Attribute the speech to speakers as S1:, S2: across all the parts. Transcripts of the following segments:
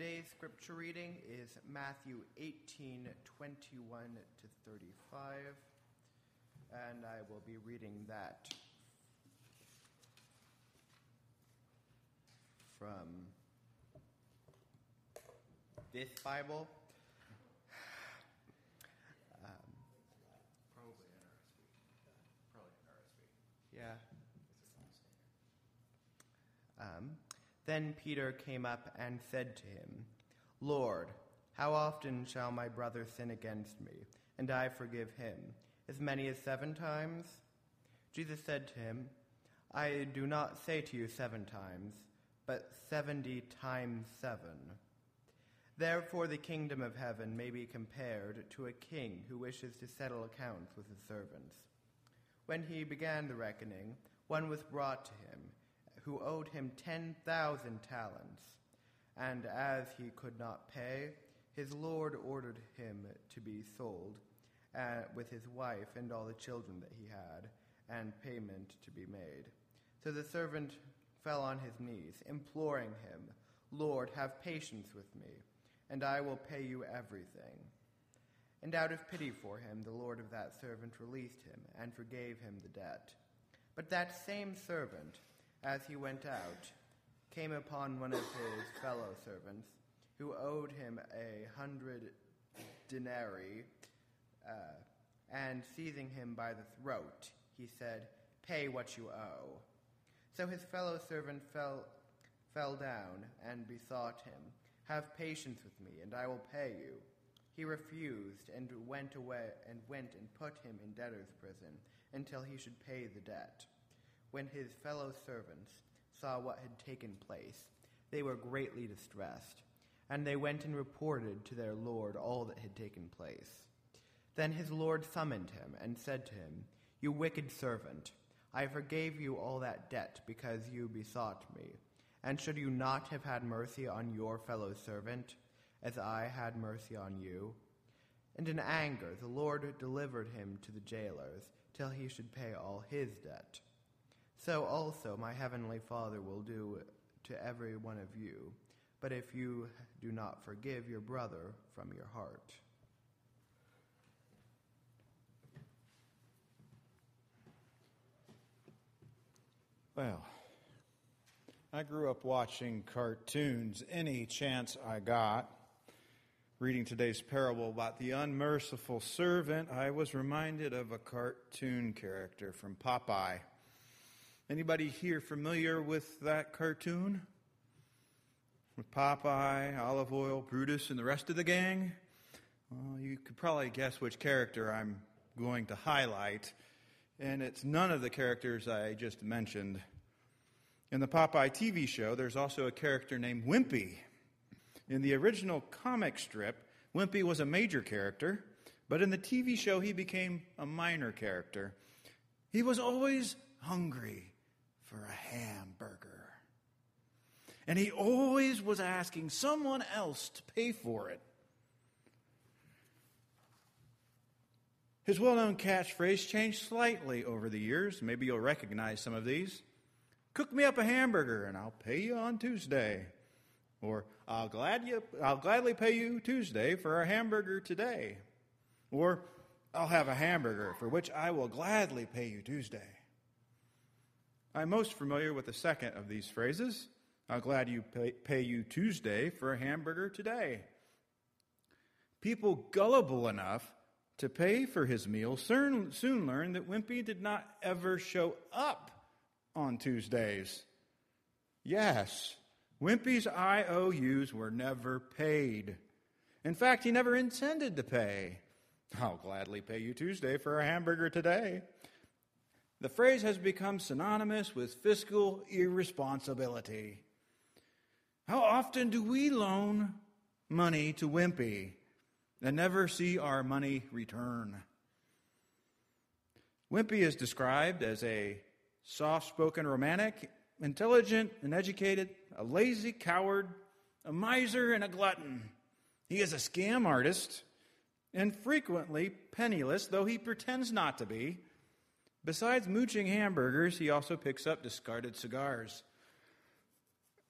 S1: Today's scripture reading is Matthew 18:21 to 35, and I will be reading that from this Bible.
S2: Probably NRSV.
S1: Yeah. Then Peter came up and said to him, "Lord, how often shall my brother sin against me, and I forgive him? As many as 7 times?" Jesus said to him, "I do not say to you 7 times, but 70 times 7. Therefore the kingdom of heaven may be compared to a king who wishes to settle accounts with his servants. When he began the reckoning, one was brought to him who owed him 10,000 talents. And as he could not pay, his lord ordered him to be sold, with his wife and all the children that he had, and payment to be made. So the servant fell on his knees, imploring him, 'Lord, have patience with me, and I will pay you everything.' And out of pity for him, the lord of that servant released him and forgave him the debt. But that same servant, as he went out, came upon one of his fellow servants who owed him 100 denarii, and seizing him by the throat, he said, 'Pay what you owe.' So his fellow servant fell down and besought him, 'Have patience with me, and I will pay you.' He refused and went and put him in debtor's prison until he should pay the debt. When his fellow servants saw what had taken place, they were greatly distressed, and they went and reported to their lord all that had taken place. Then his lord summoned him and said to him, 'You wicked servant, I forgave you all that debt because you besought me. And should you not have had mercy on your fellow servant, as I had mercy on you?' And in anger the Lord delivered him to the jailers till he should pay all his debt. So also my heavenly Father will do to every one of you, but if you do not forgive your brother from your heart."
S2: Well, I grew up watching cartoons any chance I got. Reading today's parable about the unmerciful servant, I was reminded of a cartoon character from Popeye. Anybody here familiar with that cartoon? With Popeye, Olive Oyl, Brutus, and the rest of the gang? Well, you could probably guess which character I'm going to highlight, and it's none of the characters I just mentioned. In the Popeye TV show, there's also a character named Wimpy. In the original comic strip, Wimpy was a major character, but in the TV show, he became a minor character. He was always hungry for a hamburger. And he always was asking someone else to pay for it. His well-known catchphrase changed slightly over the years. Maybe you'll recognize some of these. "Cook me up a hamburger and I'll pay you on Tuesday." Or, I'll gladly pay you Tuesday for a hamburger today. Or, "I'll have a hamburger for which I will gladly pay you Tuesday." I'm most familiar with the second of these phrases. "I'll gladly pay you Tuesday for a hamburger today." People gullible enough to pay for his meal soon learned that Wimpy did not ever show up on Tuesdays. Yes, Wimpy's IOUs were never paid. In fact, he never intended to pay. "I'll gladly pay you Tuesday for a hamburger today." The phrase has become synonymous with fiscal irresponsibility. How often do we loan money to Wimpy and never see our money return? Wimpy is described as a soft-spoken romantic, intelligent and educated, a lazy coward, a miser, and a glutton. He is a scam artist and frequently penniless, though he pretends not to be. Besides mooching hamburgers, he also picks up discarded cigars.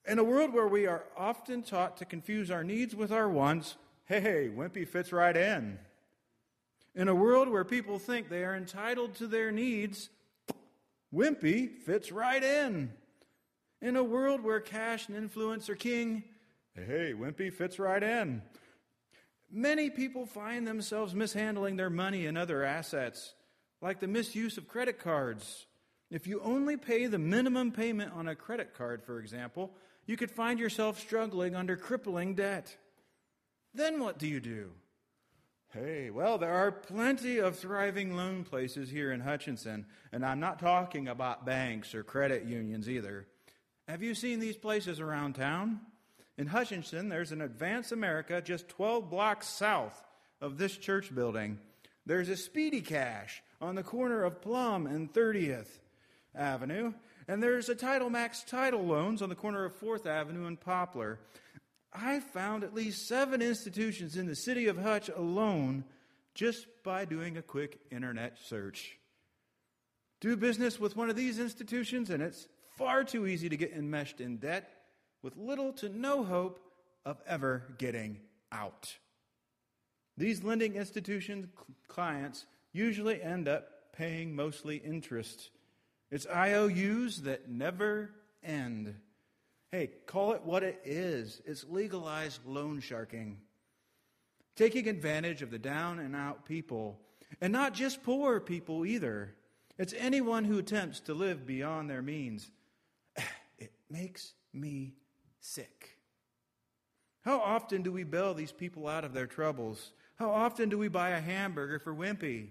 S2: In a world where we are often taught to confuse our needs with our wants, hey, wimpy fits right in. In a world where people think they are entitled to their needs, wimpy fits right in. In a world where cash and influence are king, hey, wimpy fits right in. Many people find themselves mishandling their money and other assets, like the misuse of credit cards. If you only pay the minimum payment on a credit card, for example, you could find yourself struggling under crippling debt. Then what do? Hey, well, there are plenty of thriving loan places here in Hutchinson, and I'm not talking about banks or credit unions either. Have you seen these places around town? In Hutchinson, there's an Advance America just 12 blocks south of this church building. There's a Speedy Cash on the corner of Plum and 30th Avenue, and there's a Title Max Title Loans on the corner of 4th Avenue and Poplar. I found at least 7 institutions in the city of Hutch alone just by doing a quick internet search. Do business with one of these institutions, and it's far too easy to get enmeshed in debt with little to no hope of ever getting out. These lending institutions' clients usually end up paying mostly interest. It's IOUs that never end. Hey, call it what it is. It's legalized loan sharking. Taking advantage of the down and out people, and not just poor people either. It's anyone who attempts to live beyond their means. It makes me sick. How often do we bail these people out of their troubles? How often do we buy a hamburger for Wimpy?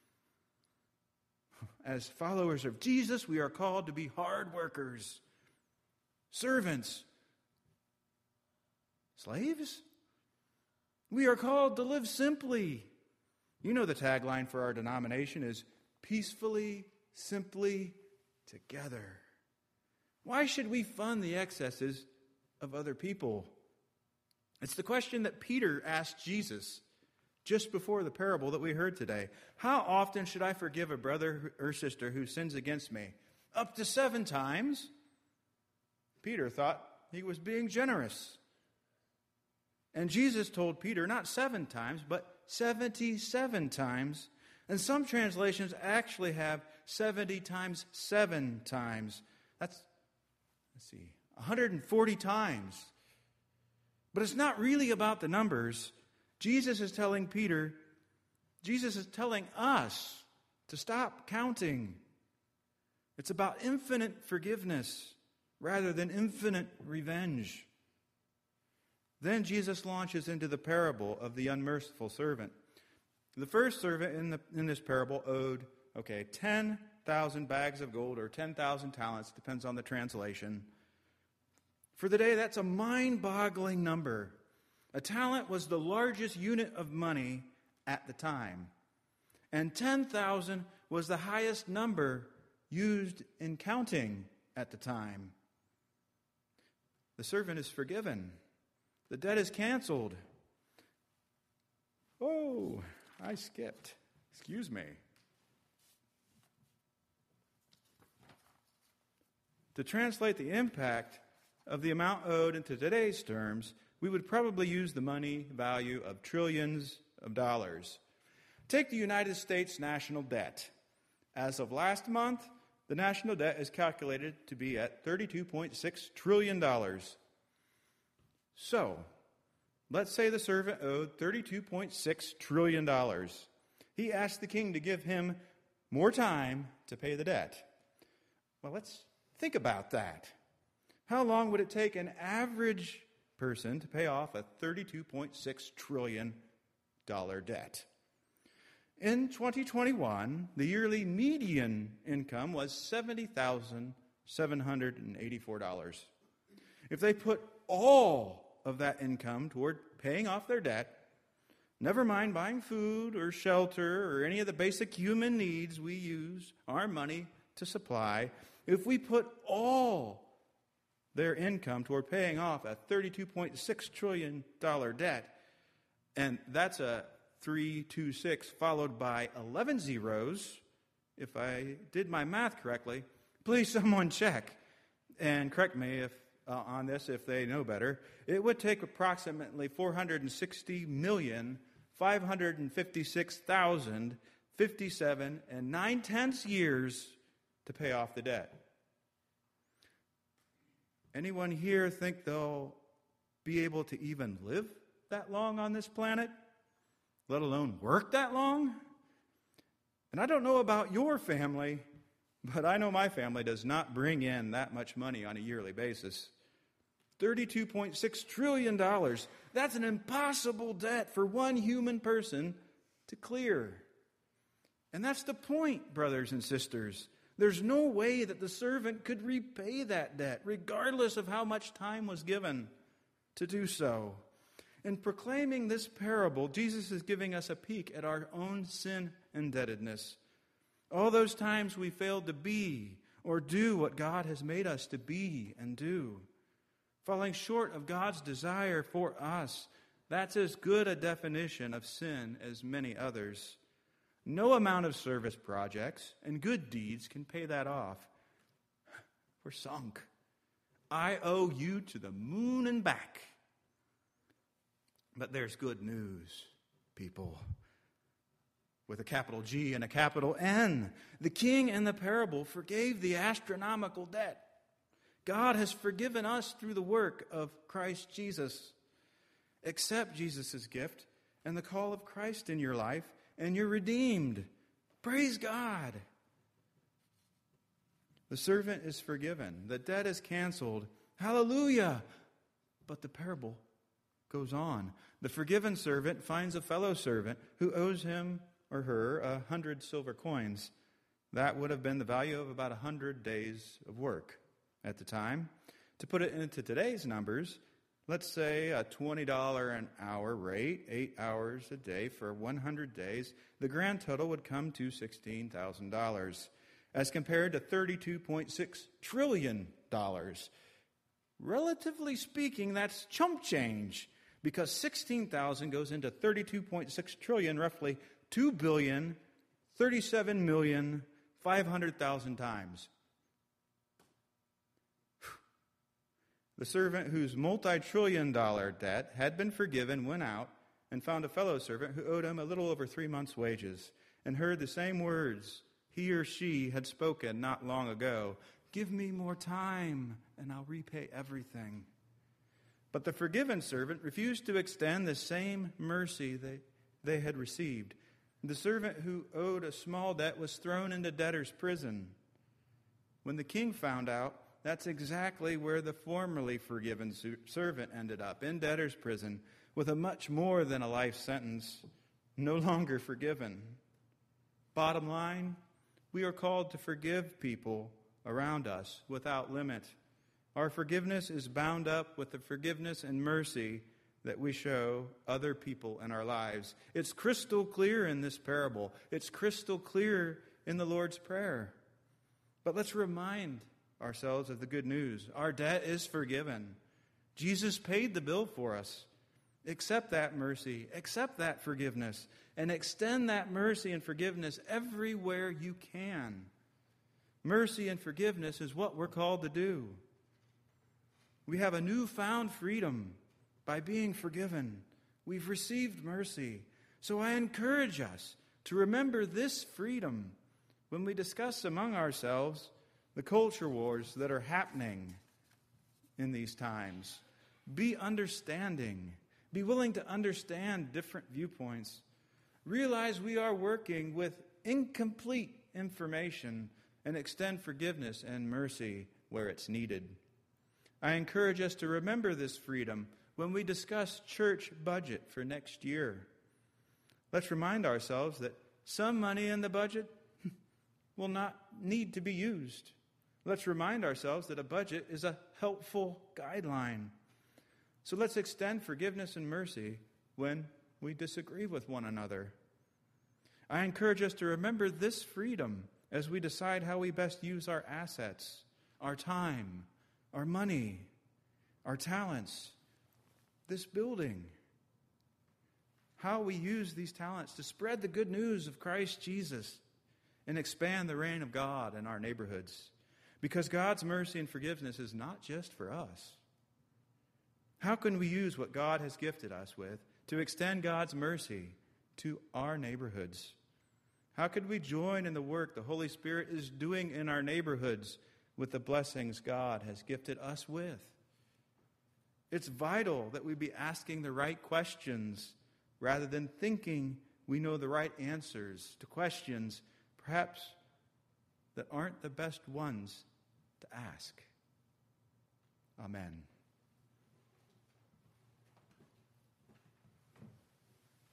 S2: As followers of Jesus, we are called to be hard workers, servants, slaves. We are called to live simply. You know the tagline for our denomination is peacefully, simply, together. Why should we fund the excesses of other people? It's the question that Peter asked Jesus just before the parable that we heard today. How often should I forgive a brother or sister who sins against me? Up to 7 times? Peter thought he was being generous. And Jesus told Peter not 7 times, but 77 times. And some translations actually have 70 times 7 times. That's, 140 times. But it's not really about the numbers. Jesus is telling us to stop counting. It's about infinite forgiveness rather than infinite revenge. Then Jesus launches into the parable of the unmerciful servant. The first servant in this parable owed, 10,000 bags of gold or 10,000 talents, depends on the translation. For the day, that's a mind-boggling number. A talent was the largest unit of money at the time. And 10,000 was the highest number used in counting at the time. The servant is forgiven. The debt is canceled. Oh, I skipped. Excuse me. To translate the impact of the amount owed into today's terms, we would probably use the money value of trillions of dollars. Take the United States national debt. As of last month, the national debt is calculated to be at $32.6 trillion. So, let's say the servant owed $32.6 trillion. He asked the king to give him more time to pay the debt. Well, let's think about that. How long would it take an average person to pay off a $32.6 trillion debt? In 2021, the yearly median income was $70,784. If they put all of that income toward paying off their debt, never mind buying food or shelter or any of the basic human needs we use our money to supply, if we put all their income toward paying off a $32.6 trillion debt, and that's a 326 followed by 11 zeros, if I did my math correctly. Please someone check and correct me on this if they know better. It would take approximately 460,556,057 and 9/10 years to pay off the debt. Anyone here think they'll be able to even live that long on this planet, let alone work that long? And I don't know about your family, but I know my family does not bring in that much money on a yearly basis. $32.6 trillion. That's an impossible debt for one human person to clear. And that's the point, brothers and sisters. There's no way that the servant could repay that debt, regardless of how much time was given to do so. In proclaiming this parable, Jesus is giving us a peek at our own sin indebtedness. All those times we failed to be or do what God has made us to be and do. Falling short of God's desire for us, that's as good a definition of sin as many others. No amount of service projects and good deeds can pay that off. We're sunk. I owe you to the moon and back. But there's good news, people. With a capital G and a capital N. The king in the parable forgave the astronomical debt. God has forgiven us through the work of Christ Jesus. Accept Jesus' gift and the call of Christ in your life, and you're redeemed. Praise God. The servant is forgiven. The debt is canceled. Hallelujah. But the parable goes on. The forgiven servant finds a fellow servant who owes him or her 100 silver coins. That would have been the value of about 100 days of work at the time. To put it into today's numbers, let's say a $20 an hour rate, 8 hours a day for 100 days, the grand total would come to $16,000 as compared to $32.6 trillion. Relatively speaking, that's chump change because 16,000 goes into 32.6 trillion, roughly 2,037,500,000 times. The servant whose multi-trillion-dollar debt had been forgiven went out and found a fellow servant who owed him a little over 3 months' wages and heard the same words he or she had spoken not long ago. Give me more time and I'll repay everything. But the forgiven servant refused to extend the same mercy they had received. The servant who owed a small debt was thrown into debtor's prison. When the king found out, that's exactly where the formerly forgiven servant ended up, in debtor's prison, with a much more than a life sentence, no longer forgiven. Bottom line, we are called to forgive people around us without limit. Our forgiveness is bound up with the forgiveness and mercy that we show other people in our lives. It's crystal clear in this parable. It's crystal clear in the Lord's Prayer. But let's remind ourselves of the good news. Our debt is forgiven. Jesus paid the bill for us. Accept that mercy, accept that forgiveness, and extend that mercy and forgiveness everywhere you can. Mercy and forgiveness is what we're called to do. We have a newfound freedom by being forgiven. We've received mercy. So I encourage us to remember this freedom when we discuss among ourselves the culture wars that are happening in these times. Be understanding. Be willing to understand different viewpoints. Realize we are working with incomplete information and extend forgiveness and mercy where it's needed. I encourage us to remember this freedom when we discuss church budget for next year. Let's remind ourselves that some money in the budget will not need to be used. Let's remind ourselves that a budget is a helpful guideline. So let's extend forgiveness and mercy when we disagree with one another. I encourage us to remember this freedom as we decide how we best use our assets, our time, our money, our talents, this building. How we use these talents to spread the good news of Christ Jesus and expand the reign of God in our neighborhoods. Because God's mercy and forgiveness is not just for us. How can we use what God has gifted us with to extend God's mercy to our neighborhoods? How could we join in the work the Holy Spirit is doing in our neighborhoods with the blessings God has gifted us with? It's vital that we be asking the right questions rather than thinking we know the right answers to questions perhaps that aren't the best ones to ask. Amen.